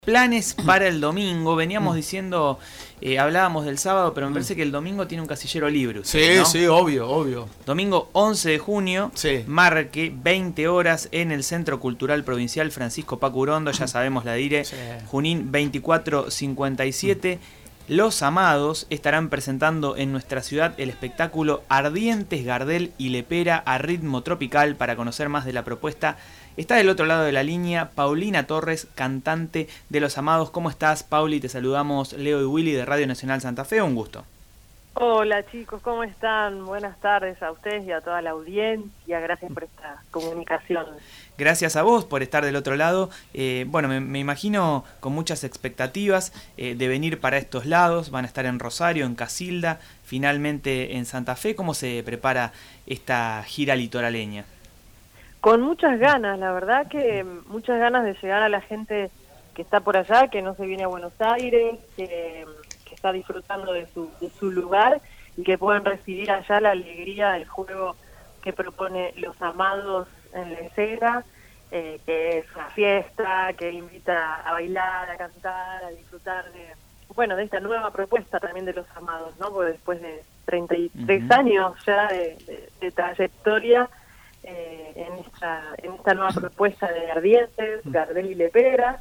Planes para el domingo, veníamos diciendo, hablábamos del sábado, pero me parece que el domingo tiene un casillero libre. Sí, ¿no? sí, obvio. Domingo 11 de junio, sí. Marque, 20 horas en el Centro Cultural Provincial Francisco Paco Urondo, ya sabemos la dire, sí. Junín 2457. Los Amados estarán presentando en nuestra ciudad el espectáculo Ardientes, Gardel y Lepera a ritmo tropical. Para conocer más de la propuesta, está del otro lado de la línea Paulina Torres, cantante de Los Amados. ¿Cómo estás, Pauli? Te saludamos Leo y Willy de Radio Nacional Santa Fe. Un gusto. Hola chicos, ¿cómo están? Buenas tardes a ustedes y a toda la audiencia. Gracias por esta comunicación. Gracias a vos por estar del otro lado. Bueno, me imagino con muchas expectativas de venir para estos lados. Van a estar en Rosario, en Casilda, finalmente en Santa Fe. ¿Cómo se prepara esta gira litoraleña? Con muchas ganas, la verdad que muchas ganas de llegar a la gente que está por allá, que no se viene a Buenos Aires, que está disfrutando de su lugar y que puedan recibir allá la alegría del juego que propone Los Amados en la escena, que es una fiesta, que invita a bailar, a cantar, a disfrutar de esta nueva propuesta también de Los Amados, ¿no? Porque después de 33 años ya de trayectoria, en esta nueva propuesta de Ardientes, Gardel y Lepera,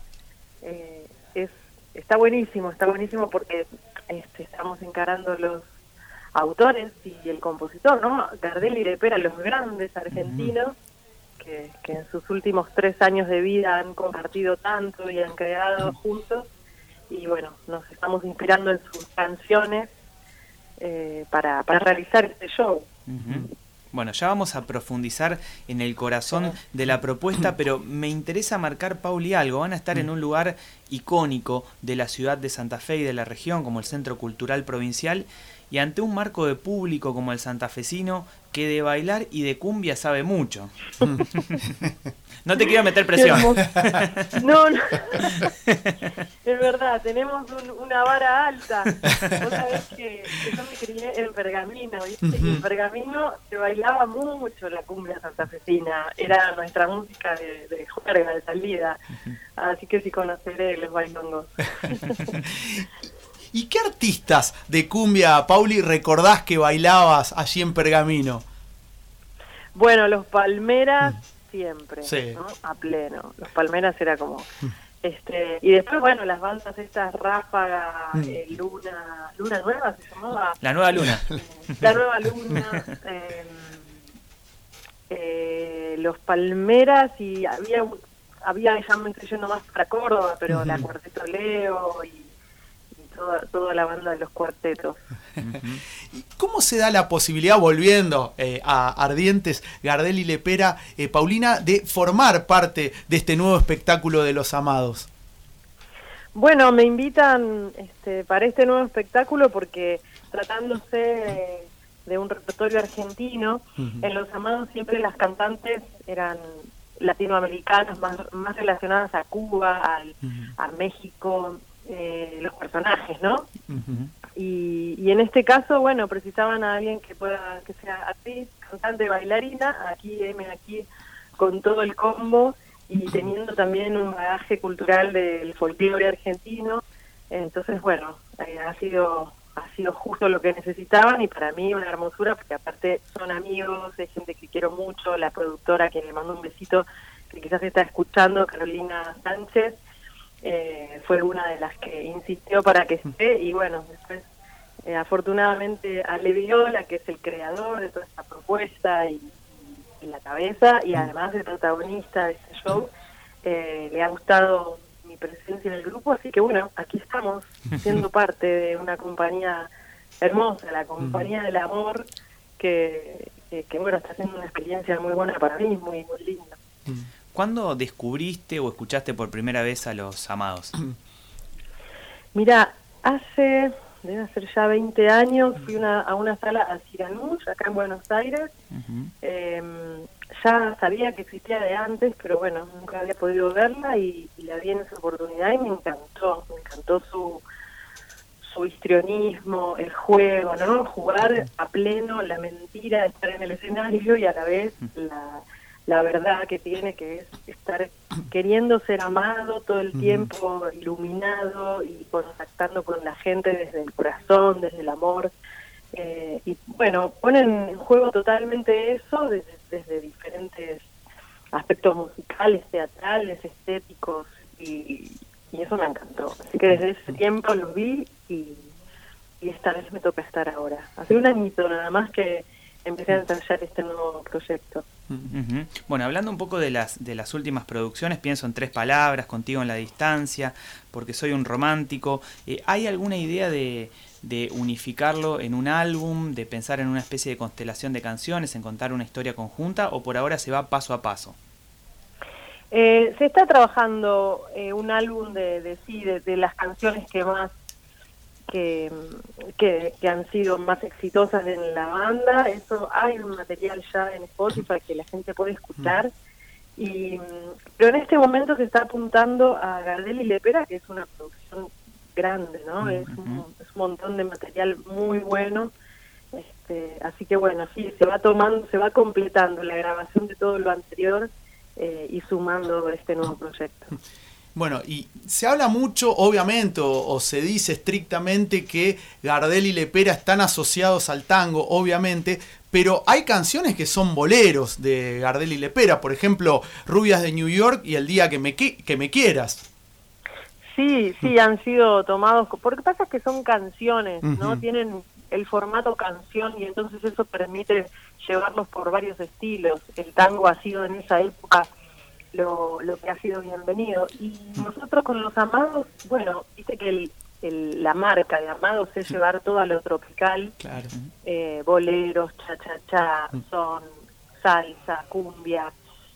está buenísimo porque estamos encarando los autores y el compositor, ¿no? Gardel y Lepera, los grandes argentinos que en sus últimos 3 años de vida han compartido tanto y han creado juntos, y bueno, nos estamos inspirando en sus canciones para realizar este show. Bueno, ya vamos a profundizar en el corazón de la propuesta, pero me interesa marcar, Pauli, algo. Van a estar en un lugar icónico de la ciudad de Santa Fe y de la región, como el Centro Cultural Provincial, y ante un marco de público como el santafesino, que de bailar y de cumbia sabe mucho. No te quiero meter presión. No. Es verdad, tenemos una vara alta. Vos sabés que yo me crié en Pergamino, ¿viste? Y en Pergamino se bailaba mucho la cumbia santafesina. Era nuestra música de juerga, de salida. Así que sí conoceré los bailongos. ¿Y qué artistas de cumbia, Pauli, recordás que bailabas allí en Pergamino? Bueno, los Palmeras siempre, sí. ¿no? A pleno. Los Palmeras era como... y después, bueno, las bandas estas, Ráfaga, Luna Nueva se llamaba. La Nueva Luna. La Nueva Luna. Los Palmeras, y había ya me estoy yendo más para Córdoba, pero la Cuarteto Leo y toda la banda de los cuartetos. ¿Cómo se da la posibilidad, volviendo a Ardientes, Gardel y Lepera, Paulina, de formar parte de este nuevo espectáculo de Los Amados? Bueno, me invitan para este nuevo espectáculo porque, tratándose de un repertorio argentino, en Los Amados siempre las cantantes eran latinoamericanas, más relacionadas a Cuba, a México, los personajes, ¿no? Y en este caso, bueno, precisaban a alguien que sea actriz, cantante, bailarina, aquí con todo el combo, y teniendo también un bagaje cultural del folclore argentino. Entonces, bueno, ha sido justo lo que necesitaban, y para mí una hermosura, porque aparte son amigos, es gente que quiero mucho. La productora, que le mando un besito, que quizás está escuchando, Carolina Sánchez, fue una de las que insistió para que esté, y bueno, después afortunadamente Ale Viola, que es el creador de toda esta propuesta y la cabeza, y además el protagonista de este show, le ha gustado mi presencia en el grupo, así que bueno, aquí estamos siendo parte de una compañía hermosa, la Compañía del Amor, que bueno, está siendo una experiencia muy buena para mí, muy, muy linda. ¿Cuándo descubriste o escuchaste por primera vez a Los Amados? Mira, debe ser ya 20 años, fui a una sala a Siranush, acá en Buenos Aires. Ya sabía que existía de antes, pero bueno, nunca había podido verla, y la vi en esa oportunidad y me encantó su histrionismo, el juego, ¿no? Jugar a pleno la mentira de estar en el escenario y a la vez la verdad que tiene, que es estar queriendo ser amado todo el tiempo, iluminado y contactando con la gente desde el corazón, desde el amor. Y bueno, ponen en juego totalmente eso desde diferentes aspectos musicales, teatrales, estéticos, y eso me encantó. Así que desde ese tiempo los vi y esta vez me toca estar ahora. Hace un añito nada más que empecé a ensayar este nuevo proyecto. Uh-huh. Bueno, hablando un poco de las últimas producciones, pienso en 3 palabras, Contigo en la distancia, Porque soy un romántico. ¿Hay alguna idea de unificarlo en un álbum, de pensar en una especie de constelación de canciones, en contar una historia conjunta, o por ahora se va paso a paso? Se está trabajando un álbum de las canciones que más que han sido más exitosas en la banda. Eso, hay un material ya en Spotify que la gente puede escuchar, pero en este momento se está apuntando a Gardel y Lepera, que es una producción grande, ¿no? Es un montón de material muy bueno. Así que bueno, sí, se va completando la grabación de todo lo anterior y sumando este nuevo proyecto. Bueno, y se habla mucho, obviamente, o se dice estrictamente que Gardel y Lepera están asociados al tango, obviamente, pero hay canciones que son boleros de Gardel y Lepera, por ejemplo, Rubias de New York y El día que me quieras. Sí, han sido tomados, porque pasa que son canciones, ¿no? Tienen el formato canción y entonces eso permite llevarlos por varios estilos. El tango ha sido en esa época lo que ha sido bienvenido. Y nosotros con Los Amados, bueno, viste que la marca de Amados es llevar todo a lo tropical, claro. Boleros, cha-cha-cha, son, salsa, cumbia.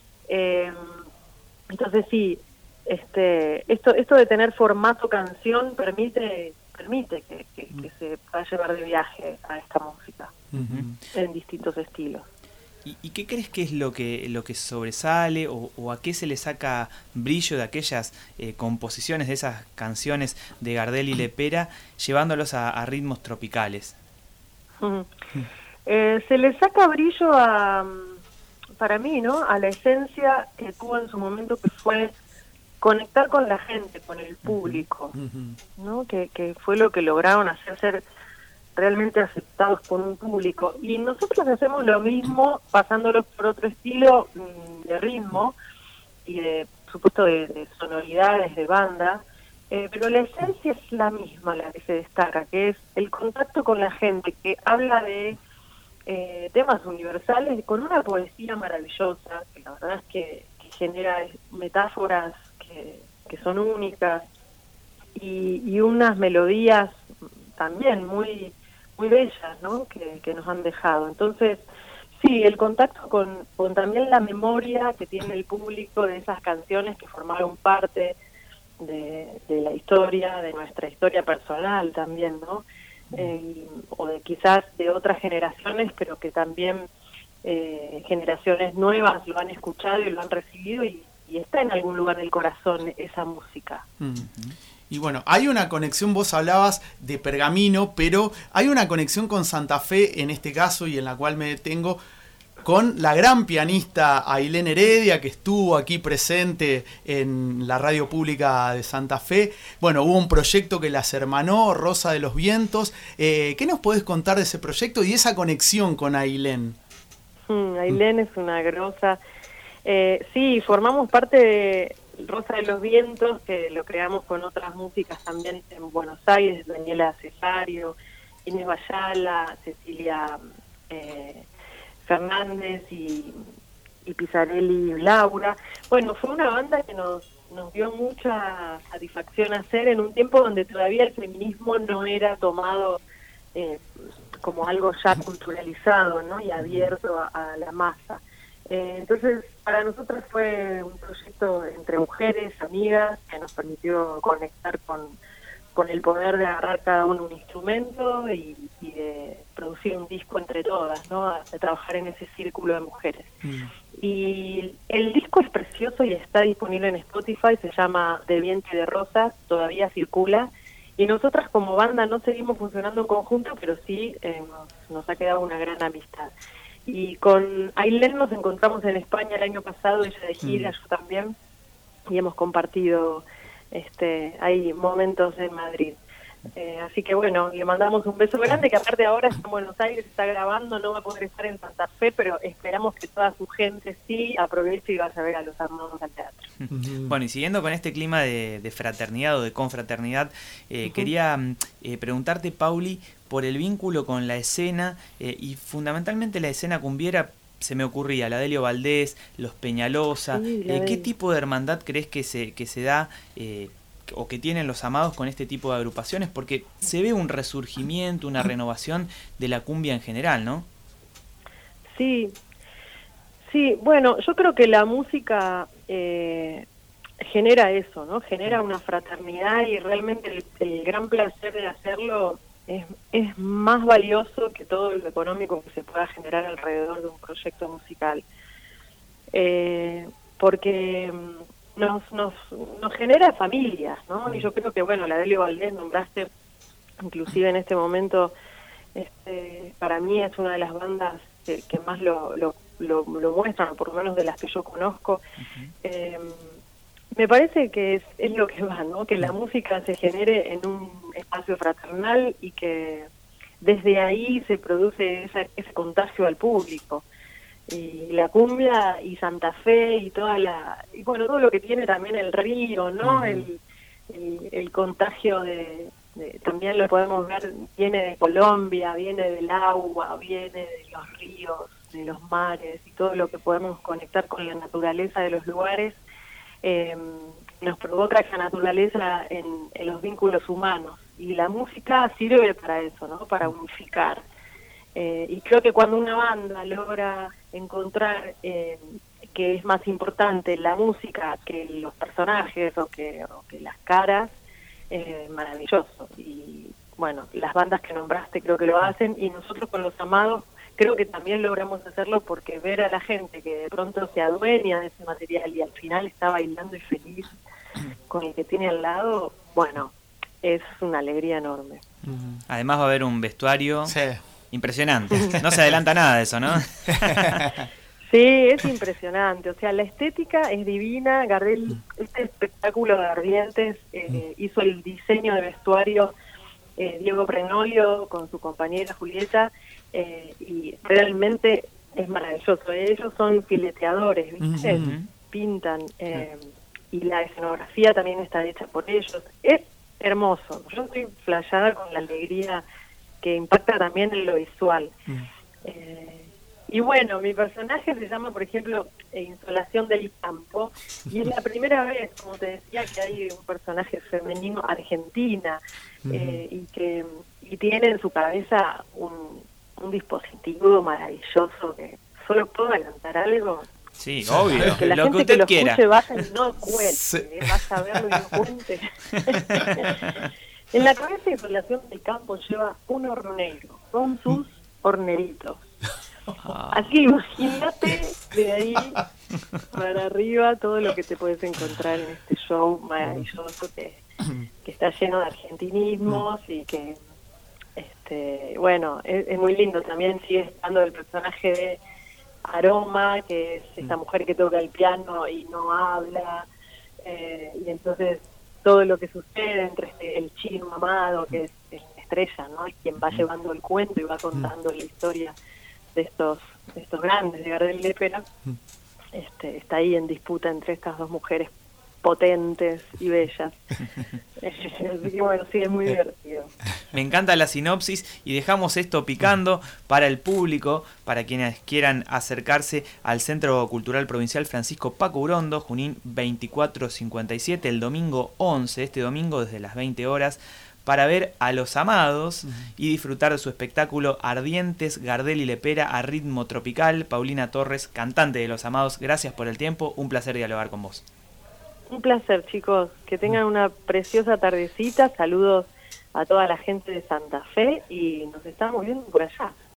Entonces sí, esto de tener formato canción permite que se pueda llevar de viaje a esta música en distintos estilos. ¿Y qué crees que es lo que sobresale o a qué se le saca brillo de aquellas composiciones de esas canciones de Gardel y Lepera, llevándolos a ritmos tropicales? Se le saca brillo para mí, ¿no? A la esencia que tuvo en su momento, que fue conectar con la gente, con el público, ¿no? Que fue lo que lograron hacer ser realmente aceptados por un público. Y nosotros hacemos lo mismo, pasándolos por otro estilo de ritmo y de, por supuesto, de sonoridades, de banda, pero la esencia es la misma, la que se destaca, que es el contacto con la gente, que habla de temas universales con una poesía maravillosa, que la verdad es que genera metáforas que son únicas y unas melodías también muy bellas, ¿no? que nos han dejado. Entonces, sí, el contacto con también la memoria que tiene el público de esas canciones que formaron parte de la historia, de nuestra historia personal también, ¿no? O de quizás de otras generaciones, pero que también generaciones nuevas lo han escuchado y lo han recibido y está en algún lugar del corazón esa música. Y bueno, hay una conexión, vos hablabas de Pergamino, pero hay una conexión con Santa Fe en este caso, y en la cual me detengo, con la gran pianista Ailén Heredia, que estuvo aquí presente en la radio pública de Santa Fe. Bueno, hubo un proyecto que las hermanó, Rosa de los Vientos. ¿Qué nos podés contar de ese proyecto y esa conexión con Ailén? Ailén es una grosa. Sí, formamos parte de Rosa de los Vientos, que lo creamos con otras músicas también en Buenos Aires, Daniela Cesario, Inés Bayala, Cecilia Fernández y Pizzarelli y Laura. Bueno, fue una banda que nos dio mucha satisfacción hacer en un tiempo donde todavía el feminismo no era tomado como algo ya culturalizado, ¿no? Y abierto a la masa. Entonces, para nosotros fue un proyecto entre mujeres, amigas, que nos permitió conectar con el poder de agarrar cada uno un instrumento y de producir un disco entre todas, ¿no? De trabajar en ese círculo de mujeres. Y el disco es precioso y está disponible en Spotify, se llama De Viento y de Rosas, todavía circula. Y nosotras como banda no seguimos funcionando en conjunto, pero sí nos ha quedado una gran amistad. Y con Ailén nos encontramos en España el año pasado, ella de gira, yo también, y hemos compartido hay momentos en Madrid. Así que bueno, le mandamos un beso grande, que aparte ahora está en Buenos Aires, está grabando, no va a poder estar en Santa Fe, pero esperamos que toda su gente sí aproveche y vaya a ver a los Armados al teatro. Bueno, y siguiendo con este clima de fraternidad o de confraternidad, quería preguntarte, Pauli, por el vínculo con la escena y fundamentalmente la escena cumbiera. Se me ocurría la Delio Valdés, los Peñalosa. Sí, ¿Qué tipo de hermandad crees que se da o que tienen los Amados con este tipo de agrupaciones? Porque se ve un resurgimiento, una renovación de la cumbia en general, ¿no? Sí, bueno, yo creo que la música genera eso, ¿no? Genera una fraternidad, y realmente el gran placer de hacerlo es más valioso que todo lo económico que se pueda generar alrededor de un proyecto musical. Porque nos genera familias, ¿no? Y yo creo que, bueno, la Delio Valdés nombraste, inclusive en este momento, para mí es una de las bandas que más lo muestran, por lo menos de las que yo conozco. Me parece que es lo que va, ¿no? Que la música se genere en un espacio fraternal y que desde ahí se produce ese contagio al público. Y la cumbia y Santa Fe y todo lo que tiene también el río, ¿no? El contagio también lo podemos ver, viene de Colombia, viene del agua, viene de los ríos, de los mares, y todo lo que podemos conectar con la naturaleza de los lugares. Nos provoca esa naturaleza en los vínculos humanos, y la música sirve para eso, ¿no? Para unificar. Y creo que cuando una banda logra encontrar que es más importante la música que los personajes o que las caras, maravilloso. Y bueno, las bandas que nombraste creo que lo hacen, y nosotros con los Amados creo que también logramos hacerlo, porque ver a la gente que de pronto se adueña de ese material y al final está bailando y feliz con el que tiene al lado, bueno, es una alegría enorme. Además va a haber un vestuario impresionante. No se adelanta nada de eso, ¿no? Sí, es impresionante. O sea, la estética es divina. Gardel, este espectáculo de Ardientes, hizo el diseño de vestuario Diego Prenolio con su compañera Julieta, y realmente es maravilloso. Ellos son fileteadores, ¿viste? Pintan, y la escenografía también está hecha por ellos. Es hermoso. Yo estoy flasheada con la alegría que impacta también en lo visual. Y bueno, mi personaje se llama, por ejemplo, Insolación del Campo, y es la primera vez, como te decía, que hay un personaje femenino argentina, y tiene en su cabeza un dispositivo maravilloso que solo puedo adelantar algo. Sí, obvio, que la lo gente que usted que lo quiera. Escuche, vaya y no cuente, vaya a verlo y no cuente. En la cabeza de Insolación del Campo lleva un hornero con sus horneritos. Así, imagínate de ahí para arriba todo lo que te puedes encontrar en este show maravilloso que está lleno de argentinismos, y que bueno, es muy lindo. También sigue estando el personaje de Aroma, que es esta mujer que toca el piano y no habla, y entonces todo lo que sucede entre el chino Amado, que es la estrella, ¿no? Es quien va llevando el cuento y va contando la historia de estos grandes de Gardel Lepera, está ahí en disputa entre estas dos mujeres potentes y bellas. Así que bueno, sí, es muy divertido. Me encanta la sinopsis, y dejamos esto picando para el público, para quienes quieran acercarse al Centro Cultural Provincial Francisco Paco Urondo, Junín 2457, el domingo 11, este domingo desde las 20 horas, para ver a los Amados y disfrutar de su espectáculo Ardientes, Gardel y Lepera a ritmo tropical. Paulina Torres, cantante de los Amados, gracias por el tiempo, un placer dialogar con vos. Un placer, chicos, que tengan una preciosa tardecita. Saludos a toda la gente de Santa Fe, y nos estamos viendo por allá.